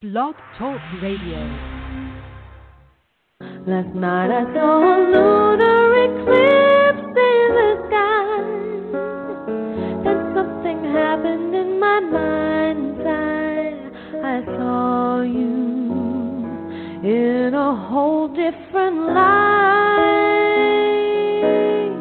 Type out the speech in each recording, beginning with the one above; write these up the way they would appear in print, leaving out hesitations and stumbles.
Blog Talk Radio. Last night I saw a lunar eclipse in the sky. Then something happened in my mind's eye. I saw you in a whole different light.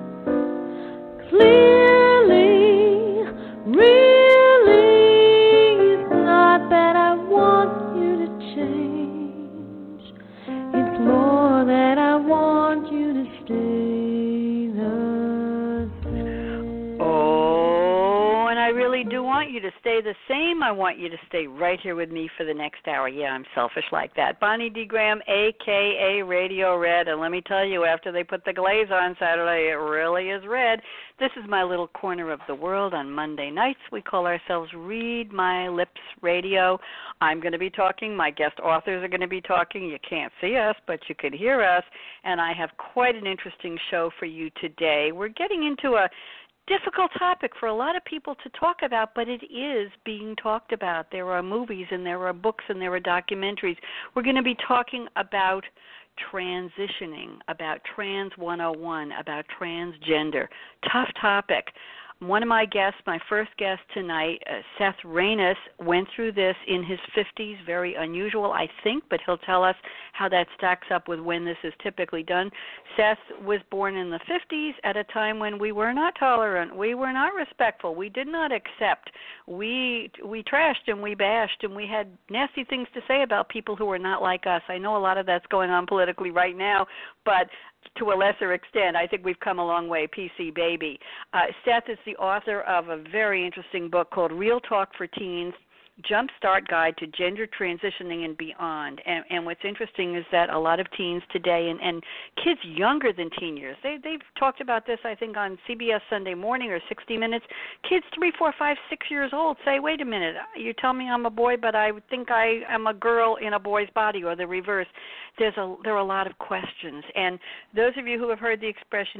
Clearly, really, it's not that I want you to change. It's more that I want you to stay the same. Oh, and I really do want you to stay the same. I want you to stay right here with me for the next hour. Yeah, I'm selfish like that. Bonnie D. Graham, a.k.a. Radio Red. And let me tell you, after they put the glaze on Saturday, it really is red. This is my little corner of the world on Monday nights. We call ourselves Read My Lips Radio. I'm going to be talking. My guest authors are going to be talking. You can't see us, but you can hear us. And I have quite an interesting show for you today. We're getting into a difficult topic for a lot of people to talk about, but it is being talked about. There are movies and there are books and there are documentaries. We're going to be talking about transitioning, about Trans 101, about transgender. Tough topic. One of my guests, my first guest tonight, Seth Reynos, went through this in his 50s, very unusual, I think, but he'll tell us how that stacks up with when this is typically done. Seth was born in the 50s at a time when we were not tolerant, we were not respectful, we did not accept, we trashed and we bashed, and we had nasty things to say about people who were not like us. I know a lot of that's going on politically right now, but to a lesser extent, I think we've come a long way, PC baby. Seth is the author of a very interesting book called Real Talk for Teens, Jumpstart Guide to Gender Transitioning and Beyond. And what's interesting is that a lot of teens today and kids younger than teen years, they've talked about this, I think, on CBS Sunday Morning or 60 Minutes. Kids 3, 4, 5, 6 years old say, wait a minute, you tell me I'm a boy, but I think I am a girl in a boy's body, or the reverse. There are a lot of questions. And those of you who have heard the expression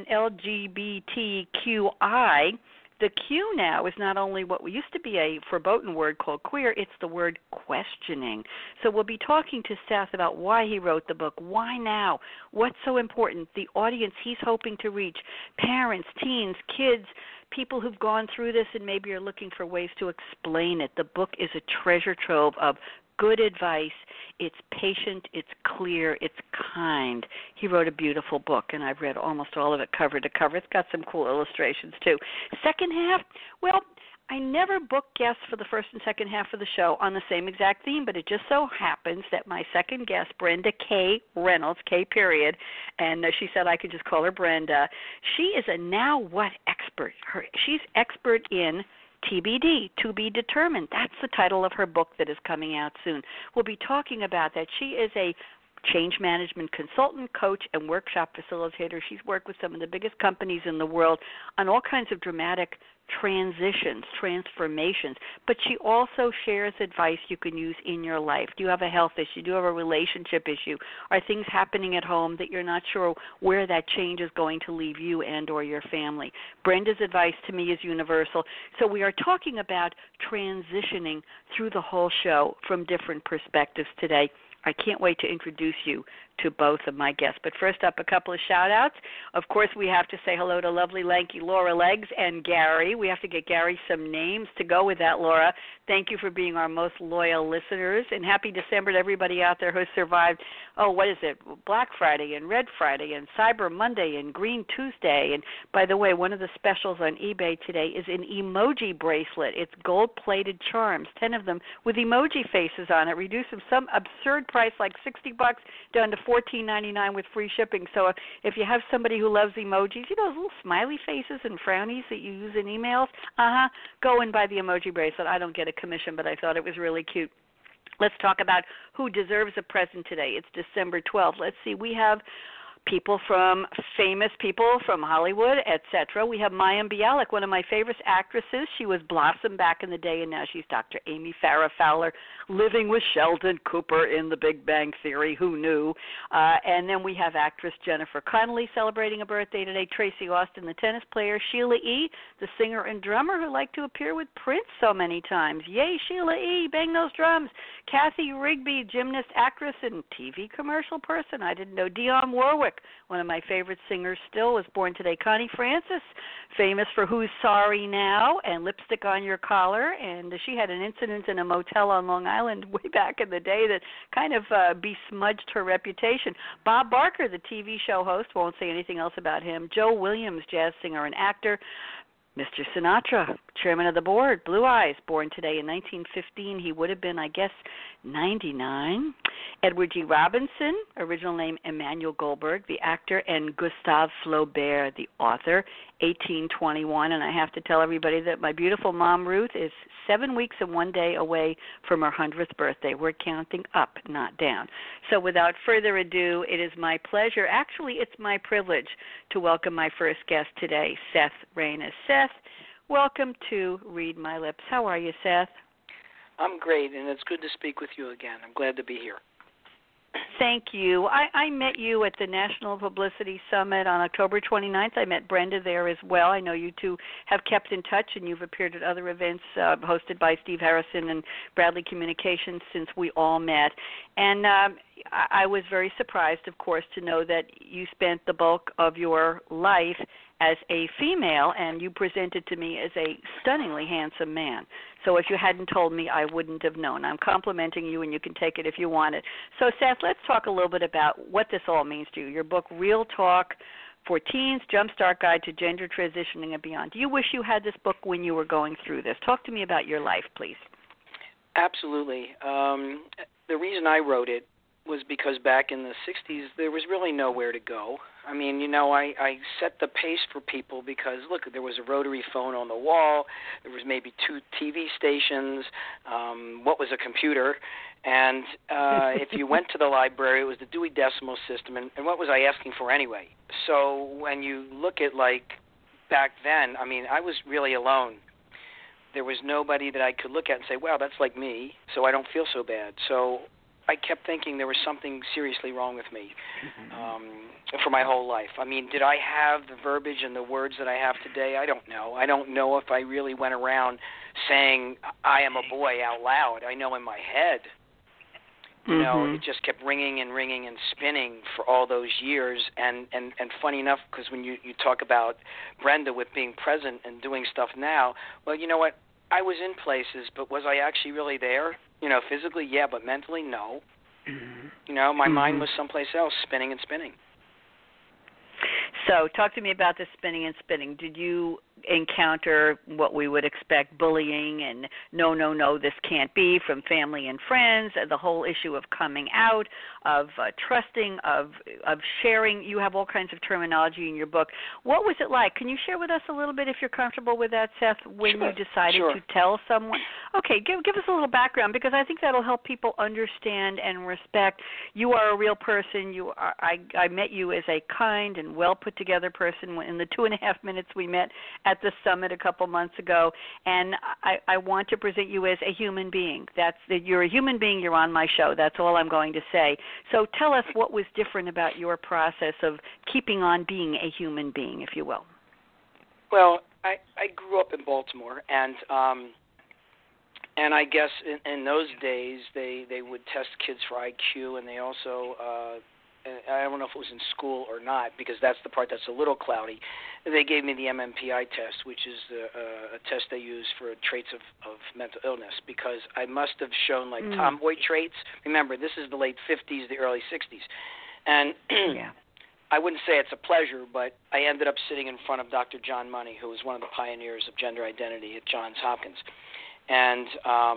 LGBTQI, the Q now is not only what used to be a verboten word called queer, it's the word questioning. So we'll be talking to Seth about why he wrote the book, why now, what's so important, the audience he's hoping to reach, parents, teens, kids, people who've gone through this and maybe are looking for ways to explain it. The book is a treasure trove of good advice. It's patient, it's clear, it's kind. He wrote a beautiful book, and I've read almost all of it cover to cover. It's got some cool illustrations, too. Second half, well, I never book guests for the first and second half of the show on the same exact theme, but it just so happens that my second guest, Brenda K. Reynolds, K period, and she said I could just call her Brenda, she is a now what expert. She's expert in TBD, to be determined. That's the title of her book that is coming out soon. We'll be talking about that. She is a change management consultant, coach, and workshop facilitator. She's worked with some of the biggest companies in the world on all kinds of dramatic transitions, transformations, but she also shares advice you can use in your life. Do you have a health issue? Do you have a relationship issue? Are things happening at home that you're not sure where that change is going to leave you and or your family? Brenda's advice to me is universal. So we are talking about transitioning through the whole show from different perspectives today. I can't wait to introduce you to both of my guests. But first up, a couple of shout-outs. Of course, we have to say hello to lovely, lanky Laura Legs and Gary. We have to get Gary some names to go with that, Laura. Thank you for being our most loyal listeners, and happy December to everybody out there who has survived, Black Friday and Red Friday and Cyber Monday and Green Tuesday. And by the way, one of the specials on eBay today is an emoji bracelet. It's gold-plated charms, 10 of them with emoji faces on it, reduced from some absurd price like $60 down to $14.99 with free shipping. So if you have somebody who loves emojis, those little smiley faces and frownies that you use in emails, go and buy the emoji bracelet. I don't get a commission, but I thought it was really cute. Let's talk about who deserves a present today. It's December 12th. Let's see. We have famous people from Hollywood, etc. We have Mayim Bialik, one of my favorite actresses. She was Blossom back in the day, and now she's Dr. Amy Farrah Fowler, living with Sheldon Cooper in The Big Bang Theory. Who knew? And then we have actress Jennifer Connelly celebrating a birthday today. Tracy Austin, the tennis player. Sheila E., the singer and drummer who liked to appear with Prince so many times. Yay, Sheila E., bang those drums. Kathy Rigby, gymnast, actress, and TV commercial person. I didn't know. Dionne Warwick, one of my favorite singers still, was born today. Connie Francis, famous for Who's Sorry Now and Lipstick on Your Collar, and she had an incident in a motel on Long Island way back in the day that kind of besmudged her reputation. Bob Barker, the TV show host, won't say anything else about him. Joe Williams, jazz singer and actor. Mr. Sinatra, chairman of the board, Blue Eyes, born today in 1915. He would have been, I guess, 99. Edward G. Robinson, original name Emmanuel Goldberg, the actor, and Gustave Flaubert, the author, 1821. And I have to tell everybody that my beautiful mom, Ruth, is 7 weeks and 1 day away from her 100th birthday. We're counting up, not down. So without further ado, it is my pleasure, actually it's my privilege, to welcome my first guest today, Seth Reynes. Seth, welcome to Read My Lips. How are you, Seth? I'm great, and it's good to speak with you again. I'm glad to be here. Thank you. I met you at the National Publicity Summit on October 29th. I met Brenda there as well. I know you two have kept in touch, and you've appeared at other events hosted by Steve Harrison and Bradley Communications since we all met. And I was very surprised, of course, to know that you spent the bulk of your life as a female, and you presented to me as a stunningly handsome man. So if you hadn't told me, I wouldn't have known. I'm complimenting you, and you can take it if you want it. So, Seth, let's talk a little bit about what this all means to you. Your book, Real Talk for Teens, Jumpstart Guide to Gender Transitioning and Beyond. Do you wish you had this book when you were going through this? Talk to me about your life, please. Absolutely. The reason I wrote it was because back in the 60s, there was really nowhere to go. I mean, you know, I set the pace for people because, look, there was a rotary phone on the wall. There was maybe 2 TV stations. What was a computer? And if you went to the library, it was the Dewey Decimal System. And what was I asking for anyway? So when you look at, like, back then, I mean, I was really alone. There was nobody that I could look at and say, wow, that's like me, so I don't feel so bad. So I kept thinking there was something seriously wrong with me for my whole life. I mean, did I have the verbiage and the words that I have today? I don't know. I don't know if I really went around saying I am a boy out loud. I know in my head, you know, it just kept ringing and ringing and spinning for all those years. And funny enough, because when you talk about Brenda with being present and doing stuff now, well, you know what? I was in places, but was I actually really there? You know, physically, yeah, but mentally, no. You know, my mind was someplace else, spinning and spinning. So talk to me about the spinning and spinning. Did you encounter what we would expect, bullying and no, this can't be from family and friends, the whole issue of coming out, of trusting, of sharing? You have all kinds of terminology in your book. What was it like? Can you share with us a little bit, if you're comfortable with that, Seth, when you decided to tell someone? Okay, give us a little background, because I think that'll help people understand and respect. You are a real person. I met you as a kind and well put together person in the 2.5 minutes we met at the summit a couple months ago, and I want to present you as a human being. You're a human being. You're on my show. That's all I'm going to say. So tell us what was different about your process of keeping on being a human being, if you will. Well, I grew up in Baltimore, and I guess in those days they would test kids for IQ, and they also I don't know if it was in school or not, because that's the part that's a little cloudy. They gave me the MMPI test, which is a test they use for traits of mental illness, because I must have shown like tomboy traits. Remember, this is the late 50s, the early 60s. And I wouldn't say it's a pleasure, but I ended up sitting in front of Dr. John Money, who was one of the pioneers of gender identity at Johns Hopkins. And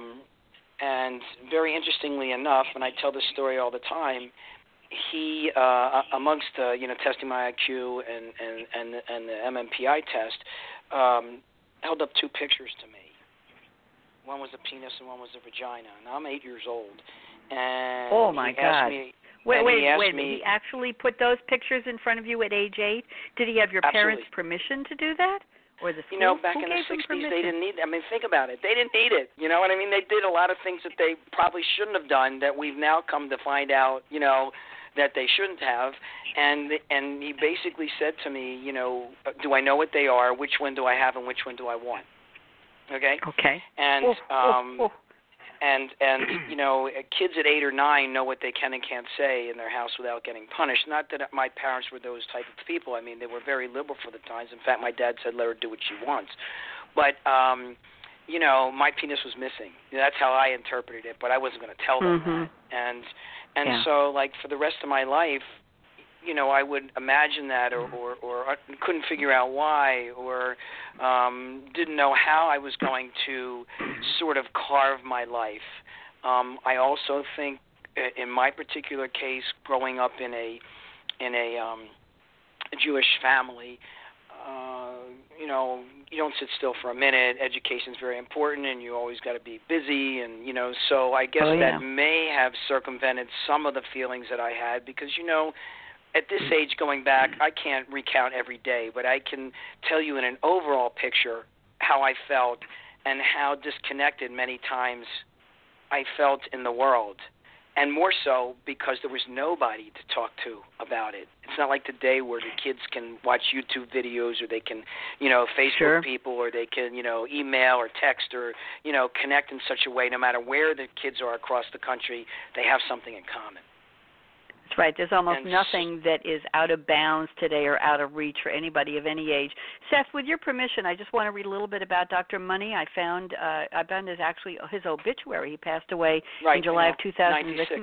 very interestingly enough, and I tell this story all the time, he, amongst testing my IQ and the MMPI test, held up 2 pictures to me. One was a penis and one was a vagina. Now I'm 8 years old, and oh my God! Wait, Did he actually put those pictures in front of you at age 8? Did he have your parents' permission to do that? Or the school? Back in the 60s, they didn't need it. I mean, think about it. They didn't need it. You know what I mean? They did a lot of things that they probably shouldn't have done that we've now come to find out, that they shouldn't have. And he basically said to me, do I know what they are? Which one do I have and which one do I want? Okay? Okay. And And kids at 8 or 9 know what they can and can't say in their house without getting punished. Not that my parents were those type of people. I mean, they were very liberal for the times. In fact, my dad said, let her do what she wants. But, my penis was missing. That's how I interpreted it, but I wasn't going to tell them that. And so, like, for the rest of my life, I would imagine that or couldn't figure out why or didn't know how I was going to sort of carve my life. I also think in my particular case, growing up in a Jewish family, you don't sit still for a minute. Education's very important, and you always got to be busy, and so I guess that may have circumvented some of the feelings that I had because at this age, going back, I can't recount every day, but I can tell you in an overall picture how I felt and how disconnected many times I felt in the world, and more so because there was nobody to talk to about it. It's not like today where the kids can watch YouTube videos or they can, Facebook people or they can, email or text or, connect in such a way no matter where the kids are across the country, they have something in common. That's right. There's almost nothing that is out of bounds today or out of reach for anybody of any age. Seth, with your permission, I just want to read a little bit about Dr. Money. I found his obituary. He passed away in July of 2006.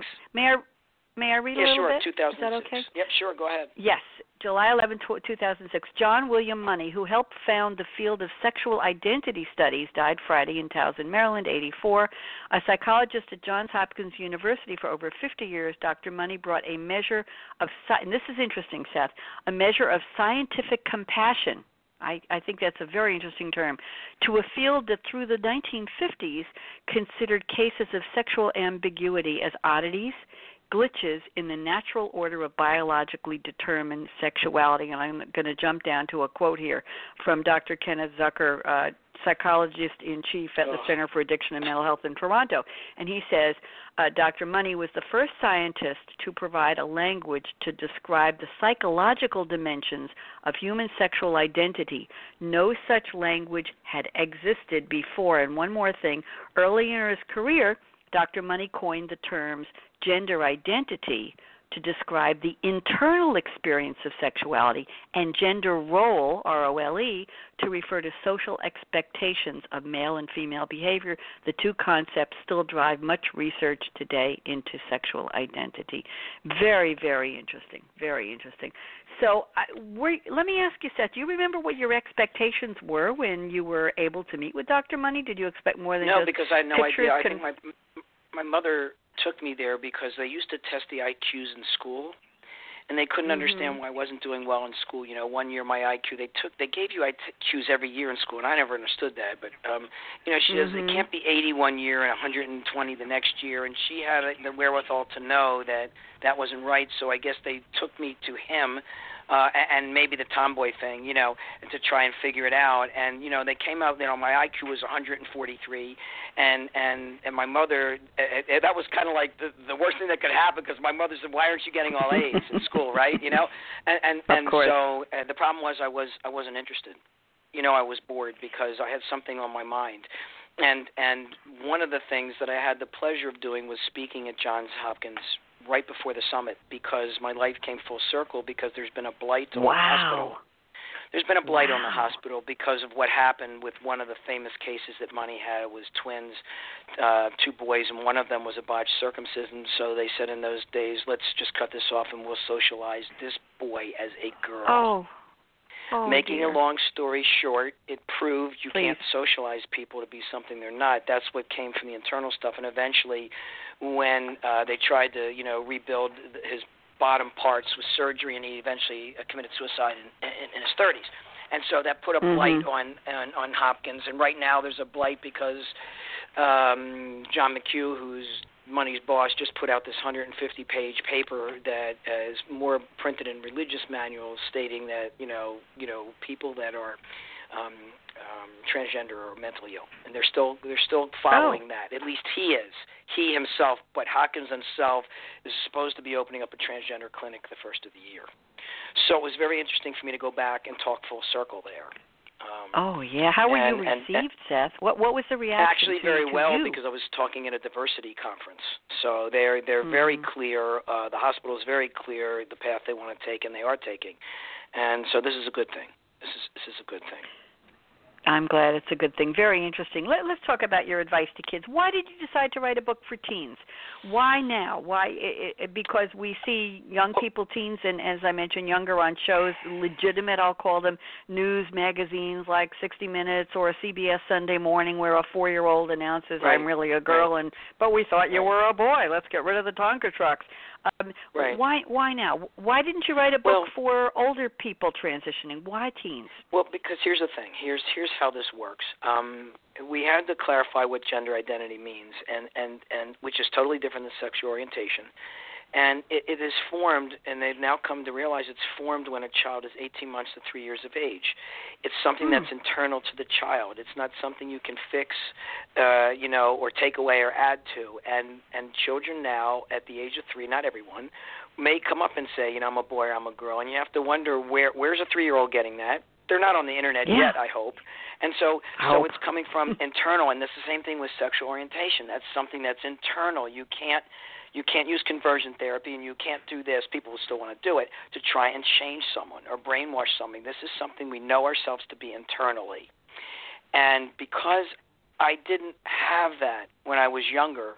May I read a little bit? Yeah, sure, 2006. Is that okay? Yep, sure, go ahead. Yes, July 11, 2006. John William Money, who helped found the field of sexual identity studies, died Friday in Towson, Maryland, 84. A psychologist at Johns Hopkins University for over 50 years, Dr. Money brought a measure of, and this is interesting, Seth, a measure of scientific compassion. I think that's a very interesting term, to a field that through the 1950s considered cases of sexual ambiguity as oddities, glitches in the natural order of biologically determined sexuality. And I'm going to jump down to a quote here from Dr. Kenneth Zucker, psychologist-in-chief at the Center for Addiction and Mental Health in Toronto. And he says, Dr. Money was the first scientist to provide a language to describe the psychological dimensions of human sexual identity. No such language had existed before. And one more thing, early in his career, Dr. Money coined the terms gender identity to describe the internal experience of sexuality and gender role, R-O-L-E, to refer to social expectations of male and female behavior. The two concepts still drive much research today into sexual identity. Very, very interesting, very interesting. So let me ask you, Seth, do you remember what your expectations were when you were able to meet with Dr. Money? Did you expect more than No, just because I had no pictures? idea. I think my mother took me there because they used to test the IQs in school, and they couldn't understand why I wasn't doing well in school. One year my IQ, they gave you IQs every year in school, and I never understood that. But she says it can't be 80 one year and 120 the next year, and she had the wherewithal to know that wasn't right. So I guess they took me to him. And maybe the tomboy thing, to try and figure it out. And, they came out, my IQ was 143, and my mother, that was kind of like the worst thing that could happen because my mother said, why aren't you getting all A's in school, right? And so the problem was I wasn't interested. I was bored because I had something on my mind. And one of the things that I had the pleasure of doing was speaking at Johns Hopkins right before the summit because my life came full circle because there's been a blight on the hospital. There's been a blight on the hospital because of what happened with one of the famous cases that Money had. It was twins, 2 boys, and one of them was a botched circumcision. So they said in those days, let's just cut this off and we'll socialize this boy as a girl. Making a long story short, it proved you can't socialize people to be something they're not. That's what came from the internal stuff. And eventually, when they tried to, rebuild his bottom parts with surgery, and he eventually committed suicide in his 30s. And so that put a blight on Hopkins. And right now there's a blight because John McHugh, who's Money's boss just put out this 150-page paper that is more printed in religious manuals stating that people that are transgender or mentally ill, and they're still following that. At least he himself. But Hawkins himself is supposed to be opening up a transgender clinic the first of the year. So it was very interesting for me to go back and talk full circle there. How were you received, Seth? What was the reaction? Actually, very well, you? because I was talking at a diversity conference. So they're very clear. The hospital is very clear the path they want to take, and they are taking. And so this is a good thing. This is a good thing. I'm glad it's a good thing. Very interesting. Let's talk about your advice to kids. Why did you decide to write a book for teens? Why now? Why? Because we see young people, teens, and as I mentioned, younger on shows, legitimate, I'll call them, news magazines like 60 Minutes or a CBS Sunday Morning where a 4-year-old announces, I'm really a girl, but we thought you were a boy. Let's get rid of the Tonka trucks. Why now? Why didn't you write a book for older people transitioning? Why teens? Well, because here's the thing. Here's how this works. We had to clarify what gender identity means, and which is totally different than sexual orientation. And it is formed, and they've now come to realize it's formed when a child is 18 months to 3 years of age. It's something that's internal to the child. It's not something you can fix, or take away or add to. And children now, at the age of 3, not everyone, may come up and say, I'm a boy or I'm a girl. And you have to wonder, where's a 3-year-old getting that? They're not on the internet yet, I hope. And so it's coming from internal. And this is the same thing with sexual orientation. That's something that's internal. You can't use conversion therapy, and you can't do this. People will still want to do it to try and change someone or brainwash something. This is something we know ourselves to be internally. And because I didn't have that when I was younger,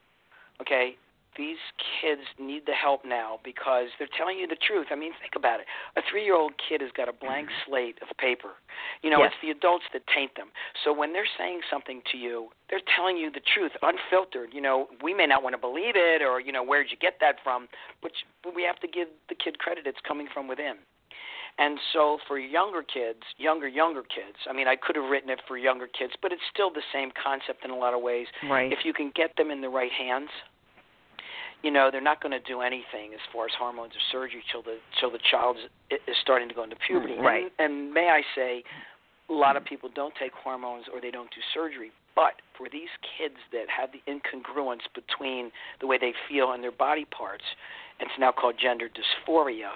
these kids need the help now because they're telling you the truth. I mean, think about it. A 3-year-old kid has got a blank slate of paper. It's the adults that taint them. So when they're saying something to you, they're telling you the truth, unfiltered. We may not want to believe it or, where'd you get that from? But we have to give the kid credit. It's coming from within. And so for younger kids, younger kids, I mean, I could have written it for younger kids, but it's still the same concept in a lot of ways. Right. If you can get them in the right hands, they're not going to do anything as far as hormones or surgery till the child is starting to go into puberty. Right. And may I say, a lot of people don't take hormones or they don't do surgery. But for these kids that have the incongruence between the way they feel and their body parts, it's now called gender dysphoria.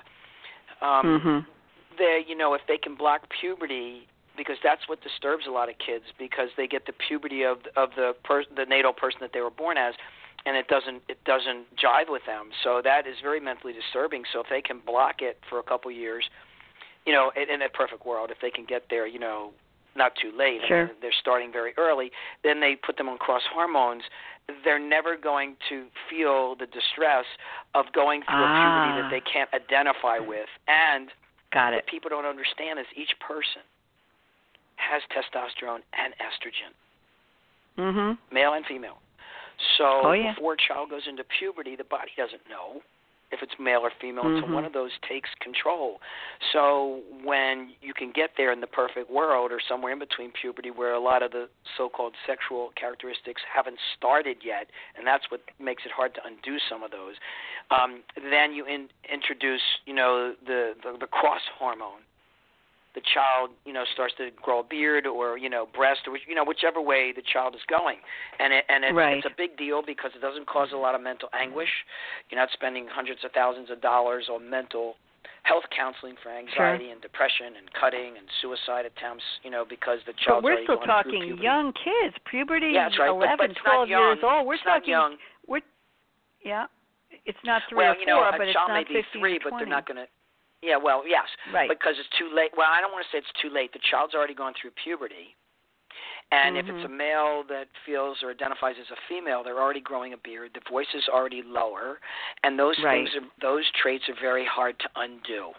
They, if they can block puberty, because that's what disturbs a lot of kids, because they get the puberty of the natal person that they were born as, and it doesn't jive with them. So that is very mentally disturbing. So if they can block it for a couple years, in a perfect world, if they can get there, not too late, sure. I mean, they're starting very early, then they put them on cross hormones, they're never going to feel the distress of going through a puberty that they can't identify with. And what people don't understand is each person has testosterone and estrogen, male and female. So before a child goes into puberty, the body doesn't know if it's male or female until one of those takes control. So when you can get there in the perfect world or somewhere in between puberty where a lot of the so-called sexual characteristics haven't started yet, and that's what makes it hard to undo some of those, then you introduce, the cross hormone. The child, starts to grow a beard or, breast or, whichever way the child is going. And it's a big deal because it doesn't cause a lot of mental anguish. You're not spending hundreds of thousands of dollars on mental health counseling for anxiety and depression and cutting and suicide attempts, because the child's already going through puberty. But we're still talking young kids, puberty, that's right. 11, but 12 years old. We're talking young. It's not 3 or 4, but it's not 15 or 20. A child may be 3, but they're not going to. Yeah, well, yes, because it's too late. Well, I don't want to say it's too late. The child's already gone through puberty. And if it's a male that feels or identifies as a female, they're already growing a beard. The voice is already lower. And those those traits are very hard to undo.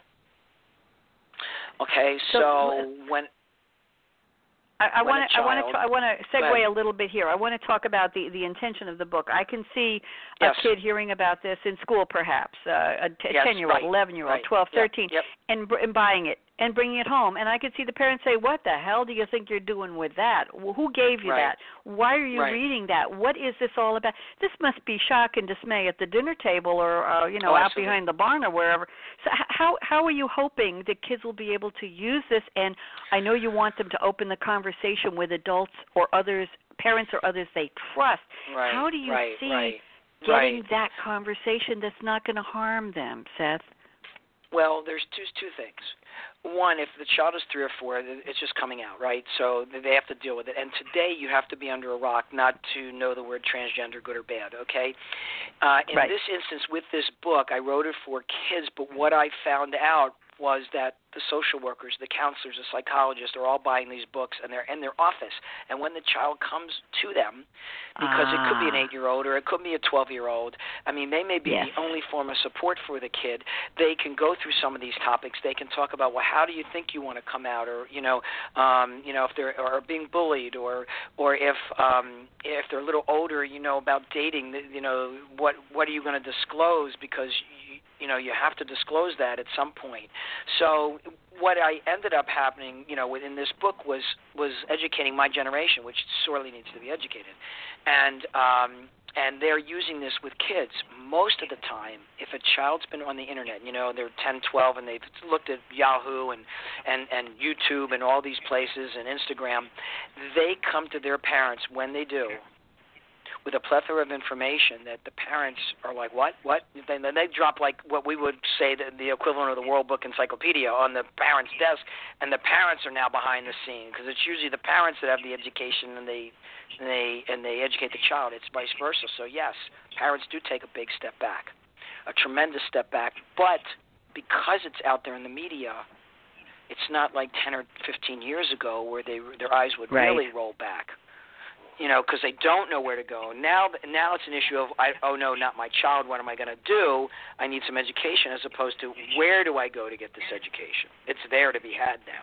Okay, so when... I want to segue a little bit here. I want to talk about the intention of the book. I can see a kid hearing about this in school, perhaps, a 10-year-old, 11-year-old, 12, 13, and buying it. and bringing it home. And I could see the parents say, what the hell do you think you're doing with that? Well, who gave you Right. that? Why are you Right. reading that? What is this all about? This must be shock and dismay at the dinner table or, out absolutely. behind the barn or wherever. So how are you hoping that kids will be able to use this? And I know you want them to open the conversation with adults or others, parents or others they trust. Right. How do you see Right. getting that conversation that's not going to harm them, Seth? Well, there's two things. One, if the child is 3 or 4, it's just coming out, right? So they have to deal with it. And today you have to be under a rock not to know the word transgender, good or bad, okay? In Right. this instance, with this book, I wrote it for kids, but what I found out was that the social workers, the counselors, the psychologists are all buying these books, and they're in their office. And when the child comes to them, because it could be an 8-year-old or it could be a 12-year-old, I mean, they may be Yes. the only form of support for the kid. They can go through some of these topics. They can talk about, well, how do you think you want to come out, or if they're or being bullied, or if they're a little older, about dating, what are you going to disclose, because you have to disclose that at some point. So what I ended up happening, within this book was educating my generation, which sorely needs to be educated. And they're using this with kids. Most of the time, if a child's been on the internet, they're 10, 12, and they've looked at Yahoo and YouTube and all these places and Instagram, they come to their parents when they do with a plethora of information that the parents are like, what? Then they drop like what we would say the equivalent of the World Book Encyclopedia on the parent's desk, and the parents are now behind the scene, because it's usually the parents that have the education and they educate the child. It's vice versa. So yes, parents do take a big step back, a tremendous step back, but because it's out there in the media, it's not like 10 or 15 years ago where their eyes would Right. really roll back. Because they don't know where to go. Now it's an issue of, oh, no, not my child, what am I going to do? I need some education, as opposed to, where do I go to get this education? It's there to be had now.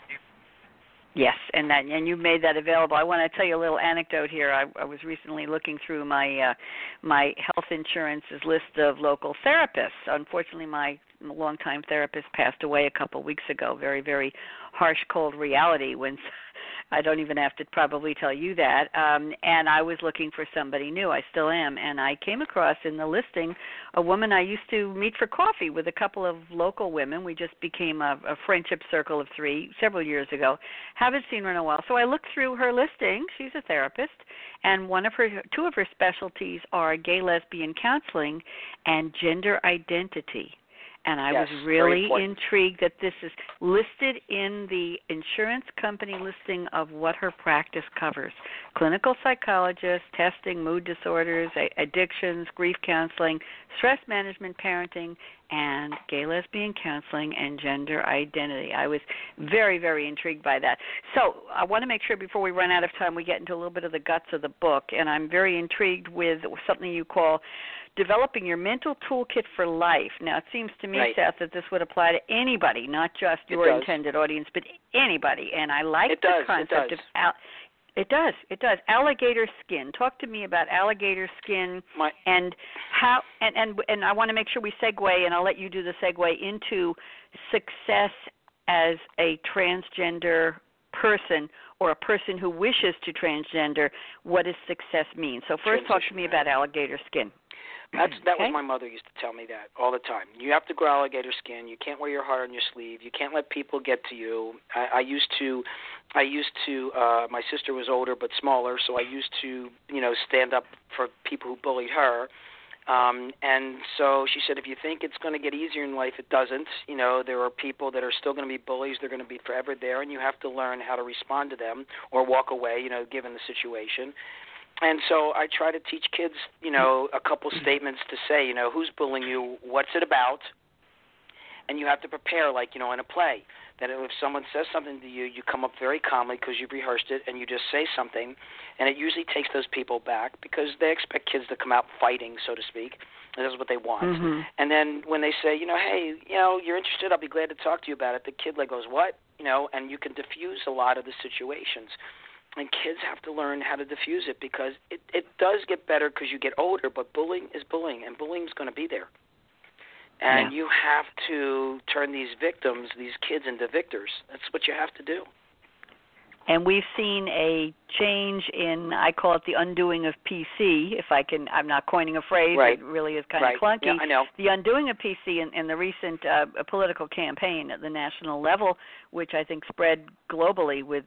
Yes, and you made that available. I want to tell you a little anecdote here. I was recently looking through my health insurance's list of local therapists. Unfortunately, my longtime therapist passed away a couple weeks ago. Very, very harsh, cold reality when I don't even have to probably tell you that. And I was looking for somebody new. I still am. And I came across in the listing a woman I used to meet for coffee with a couple of local women. We just became a friendship circle of 3 several years ago. Haven't seen her in a while. So I looked through her listing. She's a therapist. And 2 of her specialties are gay, lesbian counseling and gender identity. And I was really intrigued that this is listed in the insurance company listing of what her practice covers. Clinical psychologist, testing, mood disorders, addictions, grief counseling, stress management, parenting, and gay, lesbian counseling and gender identity. I was very, very intrigued by that. So I want to make sure before we run out of time we get into a little bit of the guts of the book. And I'm very intrigued with something you call developing your mental toolkit for life. Now, it seems to me, Right. Seth, that this would apply to anybody, not just your intended audience, but anybody. And I like the concept of it does. Alligator skin. Talk to me about alligator skin and how. And I want to make sure we segue, and I'll let you do the segue into success as a transgender person or a person who wishes to transgender. What does success mean? So first, talk to me about alligator skin. That was my mother used to tell me that all the time. You have to grow alligator skin. You can't wear your heart on your sleeve. You can't let people get to you. I used to. My sister was older but smaller, so I used to, stand up for people who bullied her. And so she said, if you think it's going to get easier in life, it doesn't. There are people that are still going to be bullies. They're going to be forever there, and you have to learn how to respond to them or walk away, given the situation. And so I try to teach kids, a couple statements to say, who's bullying you, what's it about, and you have to prepare, like, in a play, that if someone says something to you, you come up very calmly because you've rehearsed it, and you just say something, and it usually takes those people back because they expect kids to come out fighting, so to speak, and that's what they want. Mm-hmm. And then when they say, hey, you're interested, I'll be glad to talk to you about it, the kid goes, what? And you can diffuse a lot of the situations. And kids have to learn how to diffuse it because it does get better because you get older, but bullying is bullying, and bullying is going to be there. And you have to turn these victims, these kids, into victors. That's what you have to do. And we've seen a change in, I call it the undoing of PC, if I can, I'm not coining a phrase, right. It really is kind of clunky. Yeah, I know. The undoing of PC in the recent political campaign at the national level, which I think spread globally with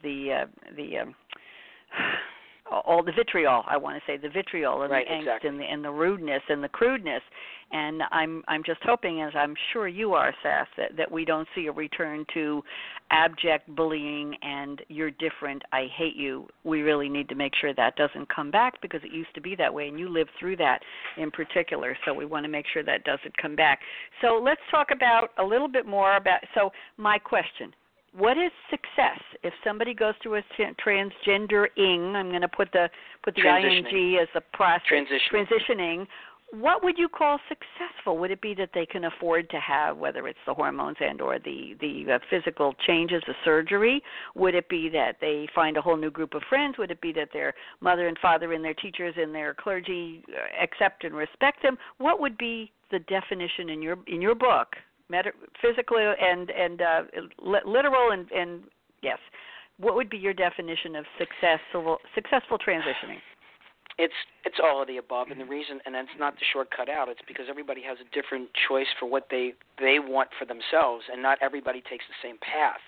all the vitriol, I want to say, the vitriol and right, the angst exactly. and the rudeness and the crudeness. And I'm just hoping, as I'm sure you are, Sass, that we don't see a return to abject bullying and you're different, I hate you. We really need to make sure that doesn't come back, because it used to be that way, and you lived through that in particular. So we want to make sure that doesn't come back. So let's talk about a little bit more about, so my question, what is success if somebody goes through a transgender-ing? I'm going to put the ing as the process. Transitioning. What would you call successful? Would it be that they can afford to have, whether it's the hormones and or the physical changes, the surgery? Would it be that they find a whole new group of friends? Would it be that their mother and father and their teachers and their clergy accept and respect them? What would be the definition in your book? Physical and literal and yes. What would be your definition of successful transitioning? It's all of the above, and the reason, and it's not the shortcut out. It's because everybody has a different choice for what they want for themselves, and not everybody takes the same path.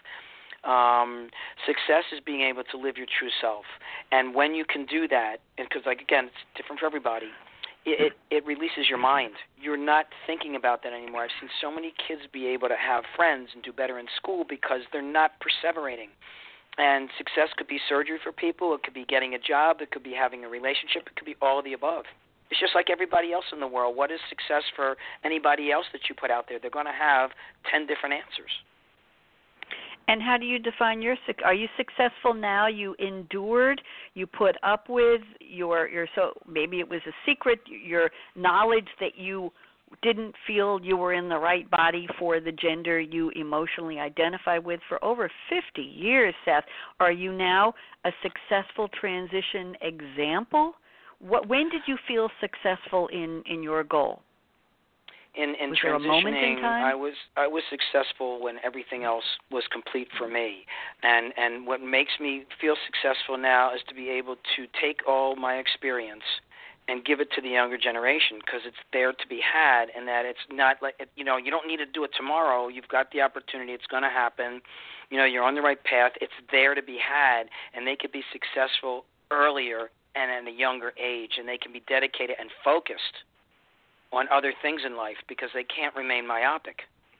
Success is being able to live your true self, and when you can do that, and because again, it's different for everybody. It releases your mind. You're not thinking about that anymore. I've seen so many kids be able to have friends and do better in school because they're not perseverating. And success could be surgery for people. It could be getting a job. It could be having a relationship. It could be all of the above. It's just like everybody else in the world. What is success for anybody else that you put out there? They're going to have 10 different answers. And how do you define are you successful now? You endured, you put up with your so maybe it was a secret, your knowledge that you didn't feel you were in the right body for the gender you emotionally identify with for over 50 years, Seth. Are you now a successful transition example? When did you feel successful in your goal? In was there a moment in transitioning, time? I was successful when everything else was complete for me. And what makes me feel successful now is to be able to take all my experience and give it to the younger generation, because it's there to be had, and that it's not like, you don't need to do it tomorrow. You've got the opportunity. It's going to happen. You're on the right path. It's there to be had, and they could be successful earlier and at a younger age, and they can be dedicated and focused on other things in life because they can't remain myopic.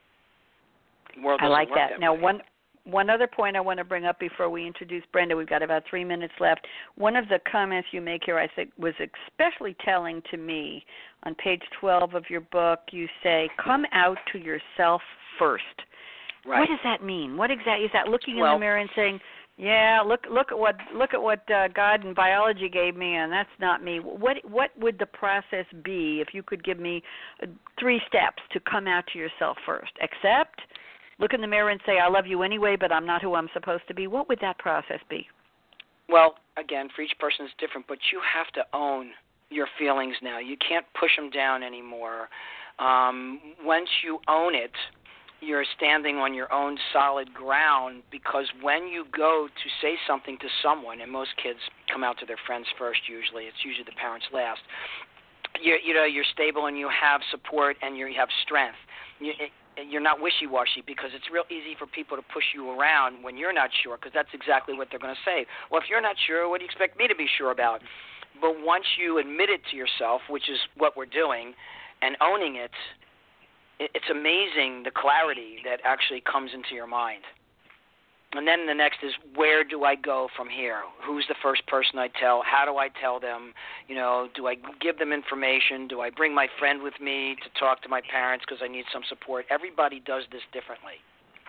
The world doesn't I like work that. Now, way. one other point I want to bring up before we introduce Brenda, we've got about 3 minutes left. One of the comments you make here, I think, was especially telling to me. On page 12 of your book, you say, come out to yourself first. Right. What does that mean? What exactly is that? Looking in the mirror and saying, yeah, look at what God and biology gave me, and that's not me. What would the process be if you could give me 3 steps to come out to yourself first? Accept, look in the mirror and say, I love you anyway, but I'm not who I'm supposed to be. What would that process be? Well, again, for each person it's different, but you have to own your feelings now. You can't push them down anymore. Once you own it, you're standing on your own solid ground, because when you go to say something to someone, and most kids come out to their friends first usually, it's usually the parents last, you're stable and you have support and you have strength. You're not wishy-washy, because it's real easy for people to push you around when you're not sure, because that's exactly what they're going to say. Well, if you're not sure, what do you expect me to be sure about? But once you admit it to yourself, which is what we're doing, and owning it, it's amazing the clarity that actually comes into your mind. And then the next is, where do I go from here? Who's the first person I tell? How do I tell them? Do I give them information? Do I bring my friend with me to talk to my parents because I need some support? Everybody does this differently.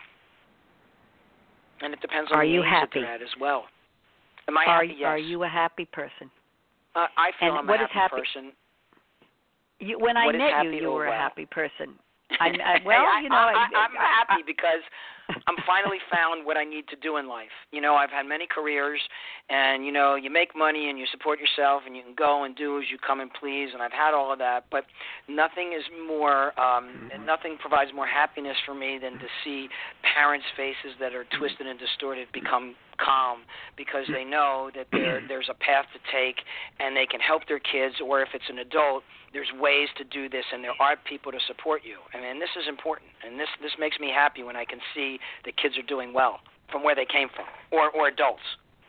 And it depends on the age that they're at as well. Am I happy? Yes. Are you a happy person? I feel I'm a happy person. When I met you, you were a happy person. I'm happy because I'm finally found what I need to do in life. I've had many careers, and you make money and you support yourself, and you can go and do as you come and please. And I've had all of that, but nothing provides more happiness for me than to see parents' faces that are twisted and distorted become calm because they know that there's a path to take and they can help their kids, or if it's an adult, there's ways to do this and there are people to support you. I mean, this is important, and this makes me happy when I can see the kids are doing well from where they came from, or adults.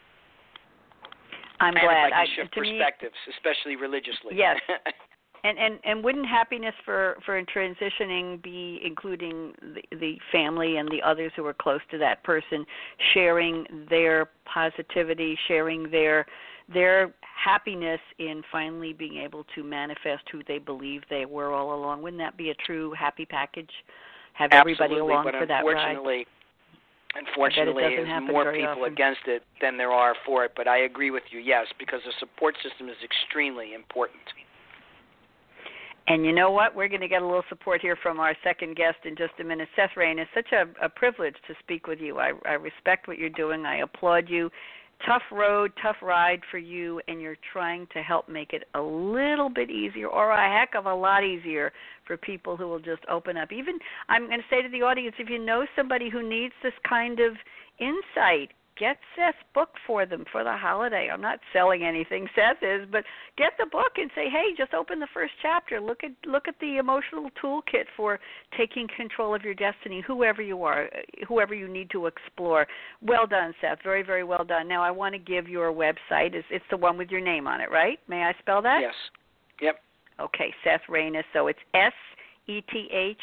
I'm glad. I can shift perspectives, especially religiously. Yes. And wouldn't happiness for transitioning be including the family and the others who are close to that person, sharing their positivity, sharing their happiness in finally being able to manifest who they believe they were all along? Wouldn't that be a true happy package? Have everybody along for that ride? Unfortunately, there's more people against it than there are for it. But I agree with you, yes, because the support system is extremely important. And you know what? We're going to get a little support here from our second guest in just a minute. Seth Rain, it's such a privilege to speak with you. I respect what you're doing. I applaud you. Tough road, tough ride for you, and you're trying to help make it a little bit easier, or a heck of a lot easier for people who will just open up. Even, I'm going to say to the audience, if you know somebody who needs this kind of insight, get Seth's book for them for the holiday. I'm not selling anything, Seth is, but get the book and say, hey, just open the first chapter. Look at the emotional toolkit for taking control of your destiny, whoever you are, whoever you need to explore. Well done, Seth. Very, very well done. Now, I want to give your website. It's the one with your name on it, right? May I spell that? Yes. Yep. Okay, Seth Raines. So it's SETHRAINESS,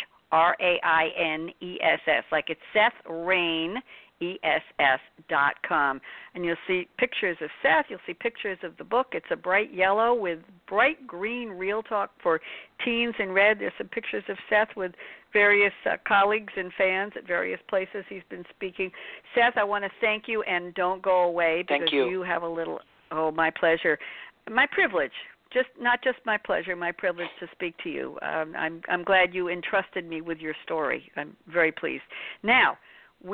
like it's Seth Rain, ESS.com. And you'll see pictures of Seth. You'll see pictures of the book. It's a bright yellow with bright green Real Talk for Teens in red. There's some pictures of Seth with various colleagues and fans at various places he's been speaking. Seth, I want to thank you, and don't go away because you have a little, my pleasure. My privilege. Not just my pleasure, my privilege to speak to you. I'm glad you entrusted me with your story. I'm very pleased. Now,